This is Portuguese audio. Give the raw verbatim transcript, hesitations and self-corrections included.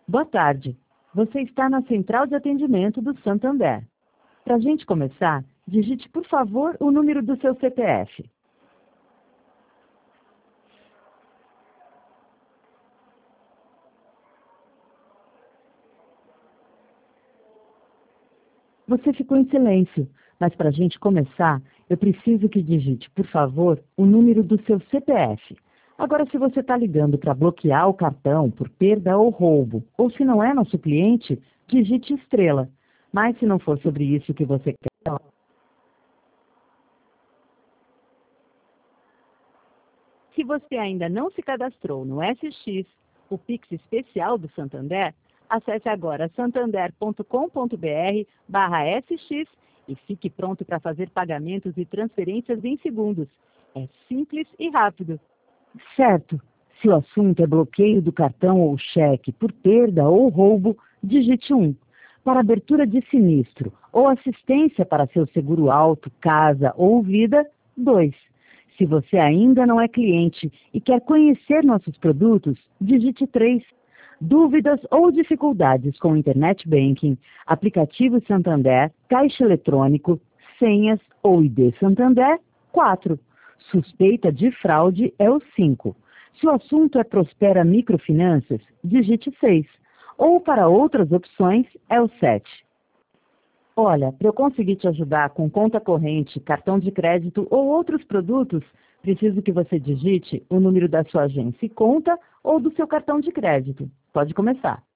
Boa tarde. Você está na central de atendimento do Santander. Para a gente começar, digite, por favor, o número do seu C P F. Você ficou em silêncio, mas para a gente começar, eu preciso que digite, por favor, o número do seu C P F. Agora, se você está ligando para bloquear o cartão por perda ou roubo, ou se não é nosso cliente, digite estrela. Mas se não for sobre isso que você quer... Se você ainda não se cadastrou no S X, o Pix especial do Santander, acesse agora santander ponto com ponto br barra S X e fique pronto para fazer pagamentos e transferências em segundos. É simples e rápido. Certo. Se o assunto é bloqueio do cartão ou cheque por perda ou roubo, digite um. Para abertura de sinistro ou assistência para seu seguro auto, casa ou vida, dois. Se você ainda não é cliente e quer conhecer nossos produtos, digite três. Dúvidas ou dificuldades com Internet Banking, aplicativo Santander, caixa eletrônico, senhas ou I D Santander, quatro. Suspeita de fraude é o cinco. Se o assunto é Prospera Microfinanças, digite seis. Ou para outras opções, é o sete. Olha, para eu conseguir te ajudar com conta corrente, cartão de crédito ou outros produtos, preciso que você digite o número da sua agência e conta ou do seu cartão de crédito. Pode começar.